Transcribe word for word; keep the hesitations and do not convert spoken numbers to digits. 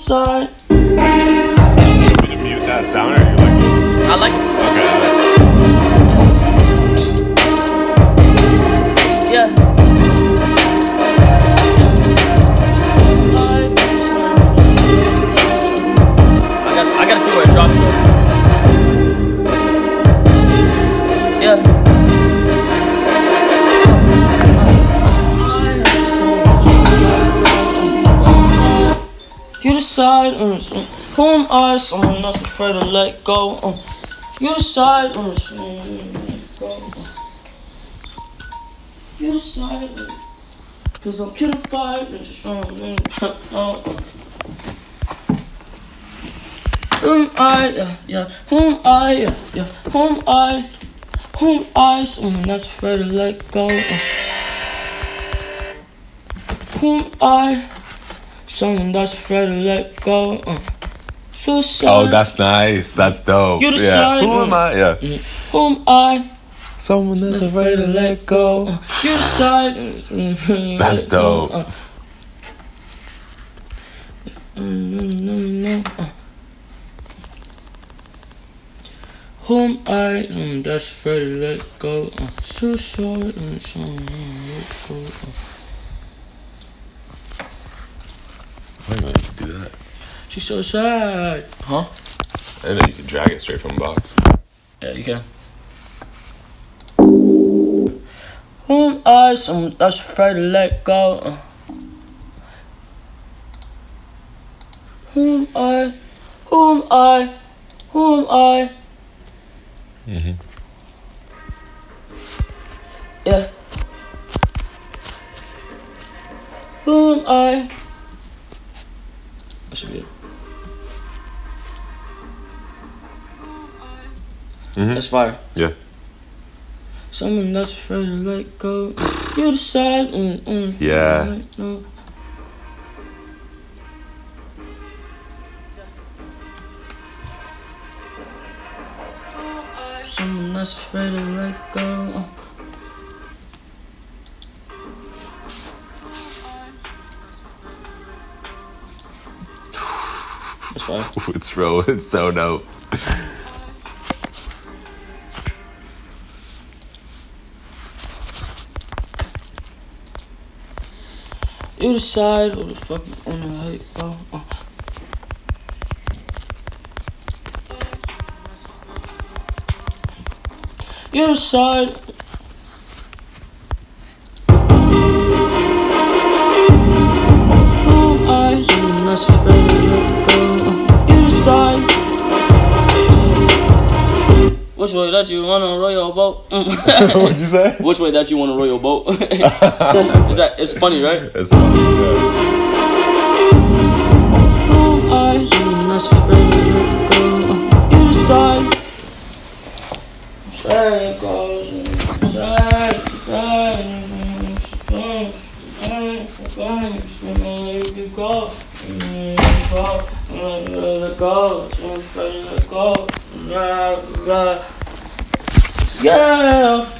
side. Would you mute that sound or you like it? I like it. Okay. Yeah. I got I gotta see where it drops though. Yeah. You decide, uh, who am I? Someone that's afraid to let go. Uh, you decide, uh, go. You decide, uh, cause I'm killing five and just uh, uh, who am I? Yeah, yeah. Who am I? Yeah, yeah. Who am I? Who am I? Someone that's afraid to let go. Uh, who am I? Someone that's afraid to let go. Uh, suicide. Oh, that's nice. That's dope. You decide. Yeah. Who am I? Yeah. Mm. Who am I? Someone that's afraid to let go. Uh, you decide. Mm, That's dope. Uh, mm, mm, mm, uh. Who am I? Someone that's afraid to let go. Uh, suicide. Mm, someone to let go. Uh. I didn't know you could do that. She's so sad. Huh? I didn't know you could drag it straight from the box. Yeah, you can. Who am I? Someone that's afraid to let go. Uh. Who am I? Who am I? Who am I? Mm-hmm. Yeah. Who am I? That should be it. Mm-hmm. That's fire. Yeah. Someone that's afraid to let go. You decide. Mm, mm, Yeah. mm, no. Someone that's afraid to let go. That's fine. It's real. It's so dope. You decide what the fuck you wanna hate, bro. Uh. You decide. Who am I? Someone that's afraid to let go. Uh. You decide. Which way that you wanna roll your boat? What'd you say? Which way that you wanna roll your boat? Is that, it's funny, right? It's funny. Yeah. Who am I? Someone that's afraid to let go. Uh. You decide. Say it goes. Say it goes. Let go, I'm afraid to let go. Yeah.